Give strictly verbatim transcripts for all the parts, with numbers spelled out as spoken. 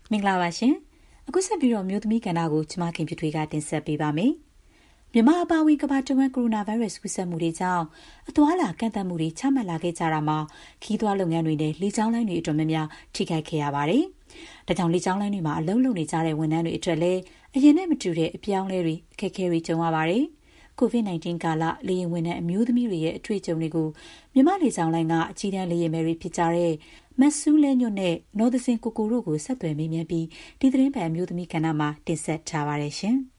မင်္ဂလာပါရှင်အခုဆက်ပြီးတော့မြို့သမီးကဏ္ဍကိုကျမခင်ပြထွေးကတင်ဆက်ပေးပါမယ်မြန်မာအပါအဝင်ကမ္ဘာတဝန်းကိုရိုနာဗိုင်းရပ်စ်ကူးစက်မှုတွေကြောင့်အသွားအလာကန့်သတ်မှုတွေချမှတ်လာခဲ့ကြတာမှာခီးသွွားလုပ်ငန်းတွေနဲ့လေကြောင်းလိုင်းတွေအတွက်များများထိခိုက်ခဲ့ရပါတယ်ဒါကြောင့်လေကြောင်းလိုင်းတွေမှာအလုံးလုံးနေကြတဲ့ဝန်ထမ်းတွေအတွက်လည်းအရင်နဲ့မတူတဲ့အပြောင်းလဲတွေအခက်အခဲတွေကြုံရပါတယ်ကိုဗစ် -19 ကာလလေယာဉ်ဝန်ထမ်းအမျိုးသမီးတွေရဲ့အတွေ့အကြုံတွေကိုမြန်မာလေကြောင်းလိုင်းကအကြီးတန်းလေယာဉ်မယ်တွေဖြစ်ကြတဲ့မတ်ဆူးလဲညွတ်နဲ့နော်သစင်ကိုကိုတို့ကိုဆက်သွယ်မေးမြန်းပြီးဒီသတင်းပတ်အမျိုးသမီးကဏ္ဍမှာတင်ဆက်ထားပါတယ်ရှင်။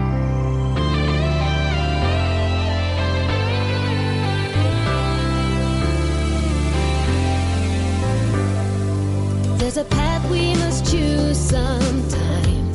There's a path we must choose sometime.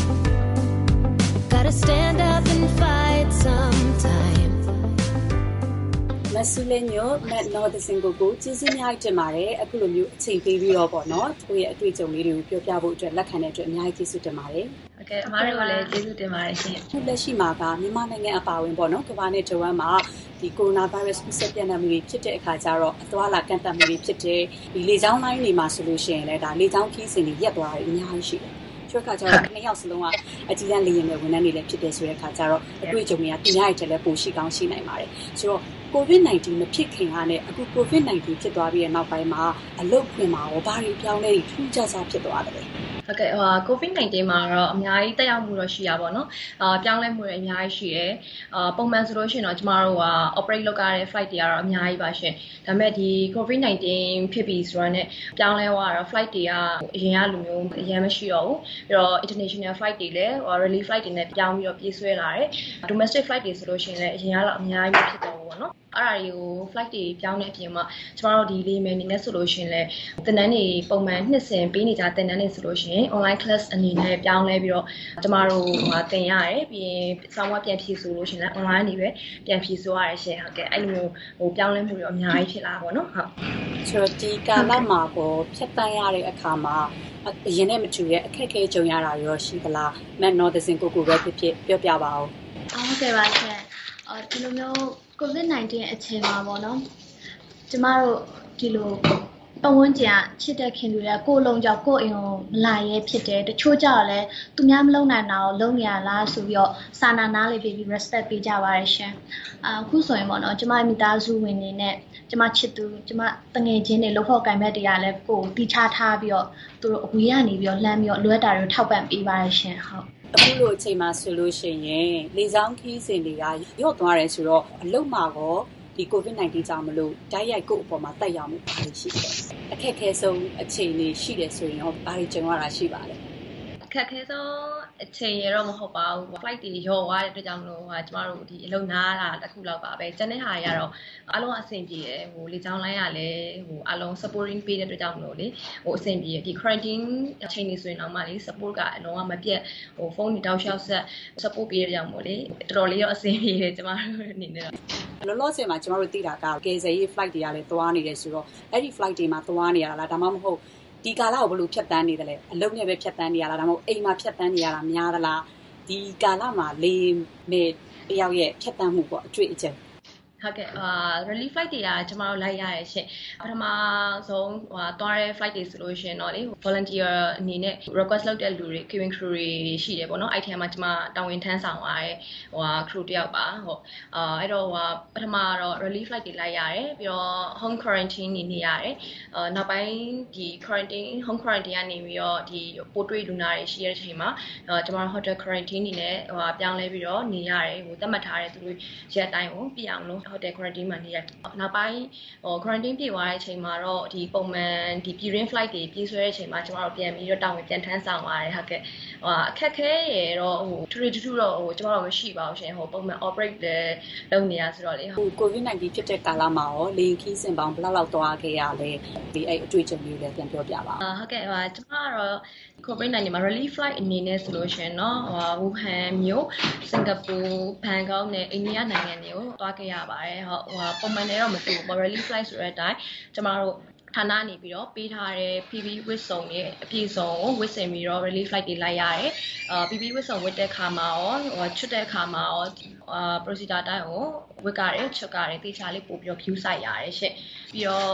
Gotta stand up and fight sometime. မဆူလေးညိုမက်နော်ဒစင်ကိုကိုကျေးဇူးများတင်ပါတယ်အခုလိုမျိုးအချိန်ပေးပြီးတော့ပေါ့နော်သူရဲ့အတွေ့အကြုံလေးတွေကိုပြောပြဖို့အတွက်လက်ခံတဲ့အတွက်အများကြီးကျေးဇူးတင်ပါတယ်ဟုတ်ကဲ့အမားတို့ကလည်းကျေးဇူးတင်ပါတယ်ရှင်အခုလက်ရှိမှာကမြန်မာနိုင်ငံအပါအဝင်ပေါ့နော်ကမ္ဘာနဲ့တဝမ်းမှာဒီကိုရိုနာဗိုင်းရပ်စ်ကူးစက်ပြန့်နှံ့မှုတွေဖြစ်တဲ့အခါကျတော့အသွားအလာကန့်သတ်မှုတွေဖြစ်တဲ့ဒီလေကြောင်းလိုင်းတွေမှာဆိုလို့ရှိရင်လည်းဒါလေကြောင်းခီးစဉ်တွေရပ်သွားတာအများကြီးရှိတယ်ချွတ်ခါကျတော့နှစ်ယောက်စလုံးကအကြီးတန်းလေယာဉ်တွေဝန်ထမ်းတွေလည်းဖြစ်တယ်ဆိုတဲ့အခါကျတော့အတွေ့အကြုံတွေကတင်ရတဲ့လည်းပိုရှိကောင်းရှိနိုင်ပါတယ်ဆိုတော့ကိုဗစ် -19 မဖြစ်ခင်ကနဲ့အခုကိုဗစ် -19 ဖြစ်သွားပြီးတဲ့နောက်ပိုင်းမှာအလုပ်ခွင်မှာရောဘာတွေပြောင်းလဲထူးခြားခြားဖြစ်သွားတယ်ဟုတ်ကဲ့ဟိုကိုဗစ် -19 မှာတော့အများကြီးတက်ရောက်မှုတော့ရှိရပါတော့။အာပြောင်းလဲမှုတွေအများကြီးရှိတယ်။အာပုံမှန်ဆိုလို့ရှိရင်တော့ကျမတို့က operate လုပ်ရတဲ့ flight တွေကတော့အများကြီးပါရှင်။ဒါပေမဲ့ဒီ ကိုဗစ် -19 ဖြစ်ပြီးဆိုတော့ねပြောင်းလဲသွားတော့ flight တွေကအရင်ကလိုမျိုးအရင်မရှိတော့ဘူး။ပြီးတော့ international flight တွေလည်း relief flight တွေနဲ့ပြောင်းပြီးတော့ပြေးဆွဲလာတယ်။ domestic flight တွေဆိုလို့ရှိရင်လည်းအရင်ကတော့အများကြီးဖြစ်တော့ဘူးပေါ့နော်။အဲ့ဒါတွေကို flight တွေပြောင်းတဲ့အပြင်မှာကျမတို့ဒီလေးမယ်နေနဲ့ဆိုလို့ရှိရင်လည်းသင်တန်းတွေပုံမှန်နှစ်စဉ်ပေးနေကြသင်တန်းတွေဆိုလို့ရှိရင် online class အနေနဲ့ပြောင်းလဲပြီးတော့ကျမတို့ဟိုသင်ရတယ်ပြီးရင်ဆောင်းဝပြန်ဖြည့်ဆိုလို့ရှိရင်လည်း online နေပဲပြန်ဖြည့်ဆိုရတယ်ရှင်ဟုတ်ကဲ့အဲ့လိုမျိုးဟိုပြောင်းလဲမှုတွေအများကြီးဖြစ်လာပါတော့နော်ဟုတ်ဆိုတော့ဒီကာလမှာပေါ့ဖြတ်တန်းရတဲ့အခါမှာအရင်နဲ့မတူတဲ့အခက်အခဲကြုံရတာရောရှိသလားမက်နော်ဒစင်ကိုကိုပဲဖြစ်ဖြစ်ပြောပြပါဦးဟုတ်ကဲ့ပါရှင်အော်ဒီလိုမျိုးကိုဗစ် -19 အချိန်မှာပေါ့နော်ကျမတို့ဒီလိုပတ်ဝန်းကျင်ချစ်တဲ့ခင်တွေကကိုယ်လုံးကြောက်ကိုယ်အိမ်ကိုမလာရဲဖြစ်တယ်တချို့ကြတော့လည်းသူများမလုံနိုင်တာကိုလုံနေရလားဆိုပြီးတော့စာနာနာလေးပေးပြီး respect ပေးကြပါရရှင်အခုဆိုရင်ပေါ့နော်ကျမမိသားစုဝင်နေနဲ့ကျမချစ်သူကျမတငယ်ချင်းတွေလှုပ်ဖို့ကင်မဲ့တွေကလည်းကိုယ်တီချထားပြီးတော့သူတို့အဝေးကနေပြီးတော့လှမ်းပြီးတော့လွှဲတာတွေထောက်ပံ့ပေးပါရရှင်ဟုတ်အခုလိုအချိန်မှာဆိုလို့ရှိရင်လေဆောင်ခီးစဉ်တွေကရော့သွားတယ်ဆိုတော့အလုံးမှာကောဒီကိုဗစ် -19 ကြောင့်မလို့ဓာတ်ရိုက်ကိုအပေါ်မှာတက်ရောက်မှုပါလိမ့်ရှိတယ်အခက်အခဲဆုံးအခြေအနေရှိတယ်ဆိုရင်ရောဘာတွေကြုံရတာရှိပါလဲအခက်အခဲဆုံးအချိန်ရတော့မဟုတ်ပါဘူး flight တွေရောသွားတဲ့အတွက်ကြောင့်မလို့ဟာကျမတို့ဒီအလုံနားတာတစ်ခုလောက်ပါပဲကျန်တဲ့ဟာတွေကတော့အားလုံးအဆင်ပြေတယ်ဟိုလေကြောင်းလိုင်းကလည်းဟိုအားလုံး supporting ပေးတဲ့အတွက်ကြောင့်မလို့လေဟိုအဆင်ပြေဒီ quarantine အချိန်နေဆိုရင်တော့မှလေ support ကအလုံးဝမပြတ်ဟိုဖုန်းတွေတောက်လျှောက်ဆက် support ပေးတဲ့ကြောင့်မို့လေတော်တော်လေးရောအဆင်ပြေတယ်ကျမတို့အနေနဲ့တော့လောလောဆယ်မှာကျမတို့သိတာကကယ်ဆယ်ရေး flight တွေကလည်းသွားနေတယ်ဆိုတော့အဲ့ဒီ flight တွေမှာသွားနေရတာလားဒါမှမဟုတ်ဒီကာလကိုဘယ်လိုဖြတ်တန်းနေတယ်လဲအလုံးနဲ့ပဲဖြတ်တန်းနေရလားဒါမှမဟုတ်အိမ်မှာဖြတ်တန်းနေရတာများသလားဒီကာလမှာလေမေတယောက်ရဲ့ဖြတ်တန်းမှုပေါ့အတွေ့အကြုံဟုတ်ကဲ့အာ relief flight တွေကကျမတို့လိုက်ရရရှင်ပထမဆုံးဟိုသွားတဲ့ flight တွေဆိုလို့ရှင်တော့လေ volunteer အနေနဲ့ request လုပ်တဲ့လူတွေ cabin crew တွေရှိတယ်ပေါ့နော်အဲ့ထဲမှာကျမတာဝန်ထမ်းဆောင်ရတဲ့ဟို crew တယောက်ပါဟုတ်အာအဲ့တော့ဟိုပထမတော့ relief flight တွေလိုက်ရတယ်ပြီးတော့ home quarantine နေနေရတယ်အာနောက်ပိုင်းဒီ quarantine home quarantine ကနေပြီးတော့ဒီပိုးတွေ့လူနာတွေရှိတဲ့အချိန်မှာကျမတို့ hotel quarantine နေနဲ့ဟိုပြောင်းလဲပြီးတော့နေရတယ်ဟိုသတ်မှတ်ထားတဲ့သူတို့ရက်တိုင်းကိုပြအောင်လို့ hotel quarantine မှာနေရနောက်ပိုင်းဟို quarantine ပြေးသွားတဲ့အချိန်မှာတော့ဒီပုံမှန်ဒီပြည်ရင်း flight တွေပြေးဆွဲတဲ့အချိန်မှာကျမတို့ပြန်ပြီးတော့တောင်းဝင်ပြန်ထမ်းဆောင်ရတယ်ဟုတ်ကဲ့ဟိုအခက်ခဲရတော့ဟိုထူထူထူတော့ဟိုကျမတို့မရှိပါဘူးရှင်ဟိုပုံမှန် operate လည်းလုပ်နေရဆိုတော့လေဟို ကိုဗစ် -19 ဖြစ်တဲ့ကာလမှာရောလေခီးစင်ပေါင်းဘယ်လောက်လောက်သွားခဲ့ရလဲဒီအဲ့အတွေ့အကြုံလေးလည်းပြန်ပြောပြပါဦးဟုတ်ကဲ့ဟိုကျမကတော့ ကိုဗစ် -19 မှာ relief flight အနေနဲ့ဆိုလို့ရှင်เนาะဟိုဝူဟန်မြို့စင်ကာပူဘန်ကောက်နဲ့အိန္ဒိယနိုင်ငံတွေကိုသွားခဲ့ရပါတယ်ဟုတ်ဟိုပုံမှန်နဲ့တော့မတူဘူး relief flight ဆိုတဲ့အတိုင်းကျမတို့ဌာနနေပြီးတော့ပေးထားတဲ့ P P E ဝတ်စုံရဲ့အပြည့်စုံကိုဝတ်ဆင်ပြီးတော့ relief flight တွေလိုက်ရတယ်အာ P P E ဝတ်စုံဝတ်တဲ့ခါမှာရောဟိုချွတ်တဲ့ခါမှာရောအာ procedure တိုင်းကိုဝတ်ကြတယ်ချွတ်ကြတယ်တေချာလေးပို့ပြီးတော့ view site ရတယ်ရှင့်ပြီးတော့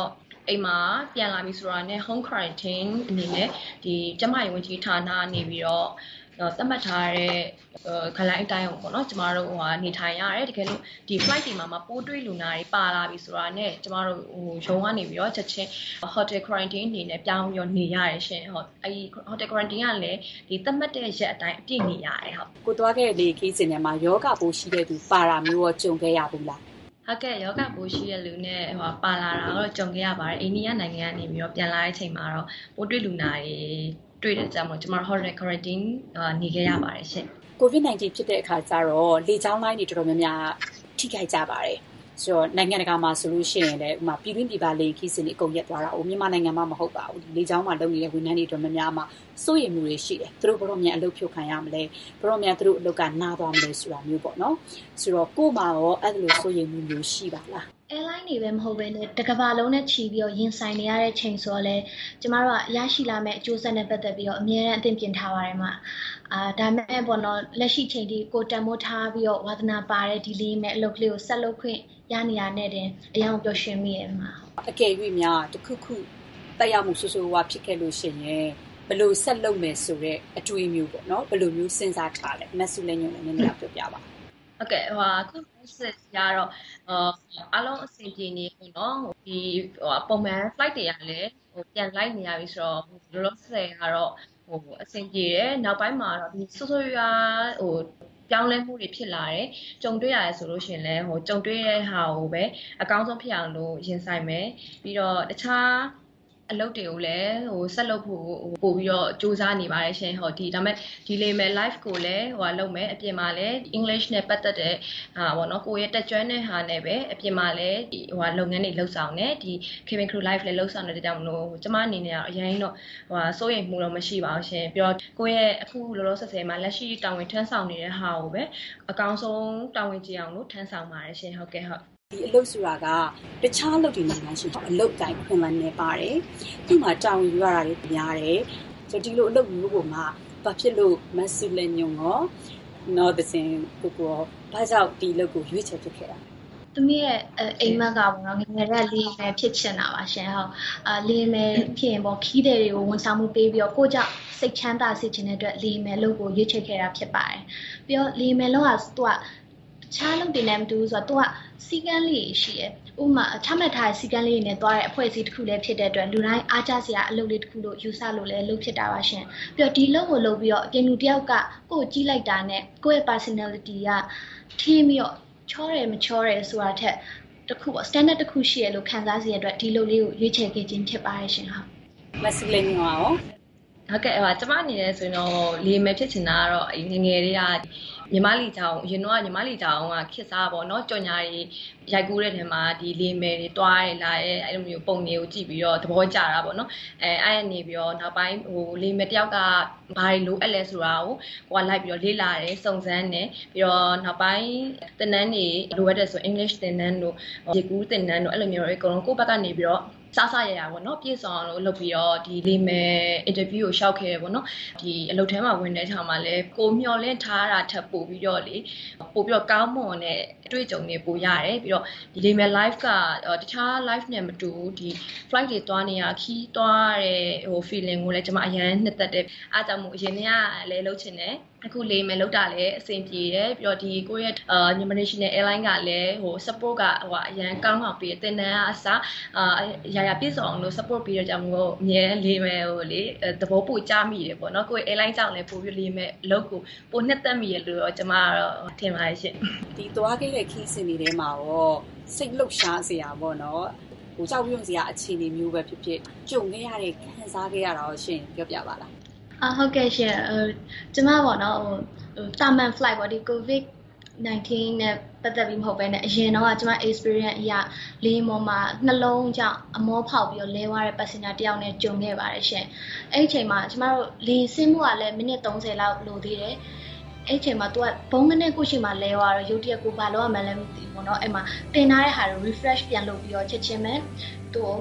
အိမ်မှာပြန်လာပြီဆိုတာနဲ့ home quarantine အနေနဲ့ဒီကျမရေးဝန်ကြီးဌာနနေပြီးတော့သတ်မှတ်ထားတဲ့ခလိုင်းအတိုင်းပေါ့နော်ကျမတို့ဟိုနေထိုင်ရတယ်တကယ်လို့ဒီ flight တွေမှာမပိုးတွေ့လူနာတွေပါလာပြီဆိုတာနဲ့ကျမတို့ဟိုရုံကနေပြီးတော့ချက်ချင်း hotel quarantine အနေနဲ့ပြောင်းပြီးတော့နေရတယ်ရှင်ဟုတ်အဲဒီ hotel quarantine ကလည်းဒီသတ်မှတ်တဲ့ရက်အတိုင်းအပြည့်နေရတယ်ဟုတ်ကိုသွားခဲ့တဲ့ခီးစဉ်ထဲမှာယောဂပိုးရှိတဲ့သူပါရာမျိုးရောကြုံခဲ့ရဘူးလားဟုတ်ကဲ့ယောဂပိုးရှိတဲ့လူနဲ့ဟိုပါလာတာတော့ကြုံခဲ့ရပါတယ်အိန္ဒိယနိုင်ငံကနေပြီးတော့ပြန်လာတဲ့အချိန်မှာတော့ပိုးတွေ့လူနာတွေတွေ့တဲ့ကြောင့်မို့ကျမတို့ hotel quarantine နေခဲ့ရပါတယ်ရှင် COVID nineteen ဖြစ်တဲ့အခါကျတော့လေကြောင်းလိုင်းတွေတော်တော်များများထိခိုက်ကြပါတယ်ဆိုတော့နိုင်ငံတကာမှာဆိုလို့ရှိရင်လည်းဥမာပြည်တွင်းပြည်ပလေခီးစဉ်တွေအကုန်ရက်သွားတာ။အိုမြန်မာနိုင်ငံမှာမဟုတ်ပါဘူး။လေကြောင်းမှာလုပ်နေတဲ့ဝန်ထမ်းတွေတော်များများမှာစိုးရိမ်မှုတွေရှိတယ်။သူတို့ဘယ်တော့မှအလုပ်ဖြုတ်ခံရမလဲ။ဘယ်တော့မှသူတို့အလုပ်ကနားသွားမလဲဆိုတာမျိုးပေါ့နော်။ဆိုတော့ကို့မှာရောအဲ့လိုစိုးရိမ်မှုမျိုးရှိပါလား။ airline တွေပဲမဟုတ်ဘဲနဲ့တကဘာလုံးနဲ့ချီပြီးတော့ရင်ဆိုင်နေရတဲ့ချိန်ဆိုတော့လေကျမတို့ကရရှိလာမဲ့အကျိုးဆက်နဲ့ပတ်သက်ပြီးတော့အမြဲတမ်းအသင့်ပြင်ထားပါတယ်မှာအာဒါမဲ့ပေါ့နော်လက်ရှိချိန်ဒီကိုတန်မိုးထားပြီးတော့ဝါသနာပါတဲ့ဒီလေးမဲ့အလုပ်ကလေးကိုဆက်လုပ်ခွင့်ရနေရတဲ့တင်အရင်ပျော်ရွှင်မိရဲ့မှာအကယ်၍များတခုခုတက်ရောက်မှုဆိုးဆိုးဝါဖြစ်ခဲ့လို့ရှိရင်ဘယ်လိုဆက်လုပ်မယ်ဆိုတဲ့အတွေးမျိုးပေါ့နော်ဘယ်လိုမျိုးစဉ်းစားထားလဲမဆုလည်းညွှန်လည်းနည်းနည်းပြောပြပါဟုတ်ကဲ့ဟိုအခု process ရတော့အားလုံးအဆင်ပြေနေပေါ့နော်ဒီဟိုပုံမှန် flight တွေကလည်းဟိုပြန်လိုက်နေရပြီဆိုတော့လောလောဆယ်ကတော့ဟိုအဆင်ပြေတယ်နောက်ပိုင်းမှာတော့ဒီဆိုးဆိုးရွားဟိုပြောင်းလဲမှုတွေဖြစ်လာတယ်ကြုံတွေ့ရတယ်ဆိုလို့ရှိရင်လည်းဟိုကြုံတွေ့တဲ့ဟာကိုပဲအကောင်းဆုံးဖြစ်အောင်လို့ရင်ဆိုင်မယ်ပြီးတော့တခြားအလုပ်တွေကိုလည်းဟိုဆက်လုပ်ဖို့ပို့ပြီးတော့စူးစမ်းနေပါတယ်ရှင်ဟောဒီဒါပေမဲ့ဒီလေမဲ့ live ကိုလည်းဟိုလုပ်မယ်အပြင်မှာလည်း English နဲ့ပတ်သက်တဲ့ဟာပေါ့နော်ကိုရဲ့တက်ကျွမ်းတဲ့ဟာနဲ့ပဲအပြင်မှာလည်းဒီဟိုလုပ်ငန်းတွေလှုပ်ဆောင်နေဒီ Cabin Crew Live လည်းလှုပ်ဆောင်နေတဲ့ကြောင့်မလို့ကျမအနေနဲ့ကတော့အရင်တော့ဟိုစိုးရိမ်မှုတော့မရှိပါဘူးရှင်ပြီးတော့ကိုရဲ့အခုလောလောဆယ်ဆယ်မှာလက်ရှိတာဝန်ထမ်းဆောင်နေတဲ့ဟာကိုပဲအကောင်းဆုံးတာဝန်ကြည့်အောင်လို့ထမ်းဆောင်ပါတယ်ရှင်ဟုတ်ကဲ့ဟုတ်ဒီအလုပ်ဆိုတာကတခြားအလုပ်တွေနဲ့မှရှိတော့အလုပ်တိုင်းခွင့်လန်းနေပါတယ်။ဒီမှာတာဝန်ယူရတာတွေများတယ်။ဆိုဒီလိုအလုပ်မျိုးကိုမှဘာဖြစ်လို့မဆူလည်းညုံရောနော်တဲ့စင်ကိုကိုဘာကြောင့်ဒီအလုပ်ကိုရွေးချယ်ဖြစ်ခဲ့တာ။သူမရဲ့အိမ်မက်ကပေါ့နော်ငငယ်ရက်လေးပဲဖြစ်ချင်တာပါရှင်ဟုတ်။အာလေးမယ်ဖြစ်ရင်ပေါ့ခီးတဲ့တွေကိုဝန်ဆောင်မှုပေးပြီးတော့ကိုကြောင့်စိတ်ချမ်းသာစေချင်တဲ့အတွက်လေးမယ်လုပ်ကိုရွေးချယ်ခဲ့တာဖြစ်ပါတယ်။ပြီးတော့လေးမယ်လုပ်ကသူကချားလုံးတင်နေမတူဆိုတော့သူကစီကန်းလေးရှိရယ်ဥမာချမှတ်ထားတဲ့စီကန်းလေးနဲ့တွားတဲ့အဖွဲ့အစည်းတစ်ခုလည်းဖြစ်တဲ့အတွက်လူတိုင်းအားကျစရာအလုပ်လေးတစ်ခုလို့ယူဆလို့လည်းလုပ်ဖြစ်တာပါရှင်ပြီးတော့ဒီလုပ်ကိုလုပ်ပြီးတော့အပြင်လူတယောက်ကကိုယ်ကြီးလိုက်တာနဲ့ကိုယ့်ရဲ့ personality ကထင်းပြီးတော့ချောတယ်မချောတယ်ဆိုတာထက်တစ်ခုပေါ့ standard တစ်ခုရှိရလို့ခံစားစီရတဲ့အတွက်ဒီလုပ်လေးကိုရွေးချယ်ခဲ့ခြင်းဖြစ်ပါတယ်ရှင်ဟုတ်မဆူလေးညောရောဟုတ်ကဲ့ဟိုကျမအနေနဲ့ဆိုရင်တော့လေမယ်ဖြစ်ချင်တာကတော့ငငယ်လေးကညီမလီကြောင်အရင်တော့ညီမလီကြောင်ကခစ်စားပေါ့နော်ကြော်ညာတွေရိုက်ကူးတဲ့ထဲမှာဒီလေမယ်တွေတွားရလာတဲ့အဲ့လိုမျိုးပုံတွေကိုကြည့်ပြီးတော့သဘောကျတာပေါ့နော်အဲအဲ့ကနေပြီးတော့နောက်ပိုင်းဟိုလေမယ်တယောက်ကဘာတွေလိုအပ်လဲဆိုတာကိုကိုကလိုက်ပြီးတော့လေ့လာတယ်စုံစမ်းတယ်ပြီးတော့နောက်ပိုင်းသင်တန်းတွေလိုအပ်တဲ့ဆို English သင်တန်းတို့ရေကူးသင်တန်းတို့အဲ့လိုမျိုးတွေအကုန်လုံးကိုယ့်ဘက်ကနေပြီးတော့စားစားရရပေါ့နော်ပြည့်စုံအောင်လို့လုပ်ပြီးတော့ဒီလေးမဲ့ interview ကိုရှောက်ခဲ့ရပေါ့နော်ဒီအလုပ်ထဲမှာဝင်တဲ့ချိန်မှာလည်းကိုမျောလင့်ထားတာထပ်ပို့ပြီးတော့လေပို့ပြီးတော့ကောင်းမွန်တဲ့အတွေ့အကြုံတွေပို့ရတယ်ပြီးတော့ဒီလေးမဲ့ live ကတခြား live နဲ့မတူဒီ flight တွေတွားနေရခီးတွားတဲ့ဟို feeling ကိုလည်းကျွန်မအရင်နှစ်သက်တယ်အားကြောင့်မို့အရင်ကလည်းလှုပ်ချင်တယ်အခုလေးမဲ့လောက်တာလည်းအဆင်ပြေတယ်ပြီးတော့ဒီကိုယ့်ရဲ့အာမြန်မာ National Airline ကလည်းဟို support ကဟိုအရင်ကောင်းအောင်ပြီးတင်တန်းအစားအာရာရာပြည့်စုံအောင်လို့ support ပြီးတော့ကြောင့်မို့အမြဲလေးမဲ့ဟိုလေသဘောပို့ကြမိတယ်ပေါ့နော်ကိုယ့် airline ကြောင့်လည်းပို့ပြီးလေးမဲ့အလုပ်ကိုပိုနှစ်သက်မိရလို့တော့ကျွန်မကတော့ထင်ပါတယ်ရှင်ဒီသွားခဲ့တဲ့ခီးစဉ်တွေထဲမှာရောစိတ်လှုပ်ရှားစရာပေါ့နော်ဟိုကြောက်ရွံ့စရာအခြေအနေမျိုးပဲဖြစ်ဖြစ်ကြုံခဲ့ရတဲ့ခံစားခဲ့ရတာရောရှင်ပြောပြပါလားအာဟုတ်ကဲ့ရှင်အဲကျမပေါ့နော်ဟိုတာမန် flight ပေါ့ဒီ covid nineteen နဲ့ပတ်သက်ပြီးမဟုတ်ဘဲနဲ့အရင်တော့ကျမ experience အရာလေးမောမှာနှလုံးကြောင့်အမောဖောက်ပြီးတော့လဲသွားတဲ့ passenger တယောက်နဲ့ကြုံခဲ့ပါတယ်ရှင်အဲ့ဒီအချိန်မှာကျမတို့လေဆင်းမှုကလည်းမိနစ်သုံးဆယ်လောက်လိုသေးတယ်အဲ့ချိန်မှာ तू ကဘုံငနဲ့ကိုရှိမှလဲသွားတော့ရုတ်တရက်ကိုဘာလို့ရမှန်းလည်းမသိဘူးပေါ့နော်အဲ့မှာတင်ထားတဲ့ဟာတွေ refresh ပြန်လုပ်ပြီးတော့ချက်ချင်းပဲသူ့ကို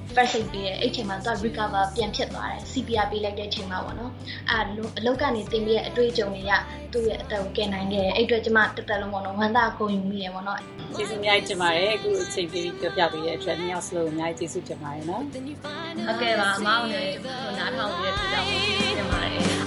first aid ပေးတယ်အဲ့ချိန်မှာသူက recover ပြန်ဖြစ်သွားတယ် C P R ပေးလိုက်တဲ့အချိန်မှာပေါ့နော်အဲ့အလုပ်ကနေတင်ပြီးရဲ့အတွေ့အကြုံတွေကသူ့ရဲ့အသက်ကိုကယ်နိုင်ခဲ့တယ်အဲ့အတွက်ကျမတစ်သက်လုံးပေါ့နော်ဝမ်းသာဂုဏ်ယူမိတယ်ပေါ့နော်ကျေးဇူးအများကြီးတင်ပါတယ်အခုအချိန်ပေးပြီးပြောပြပေးတဲ့အတွက်နှစ်ယောက်စလုံးအများကြီးကျေးဇူးတင်ပါတယ်နော်ဟုတ်ကဲ့ပါအမောင်လည်းနားထောင်ပြီးတဲ့အတွက်ကြောင့်ကျေးဇူးတင်ပါတယ်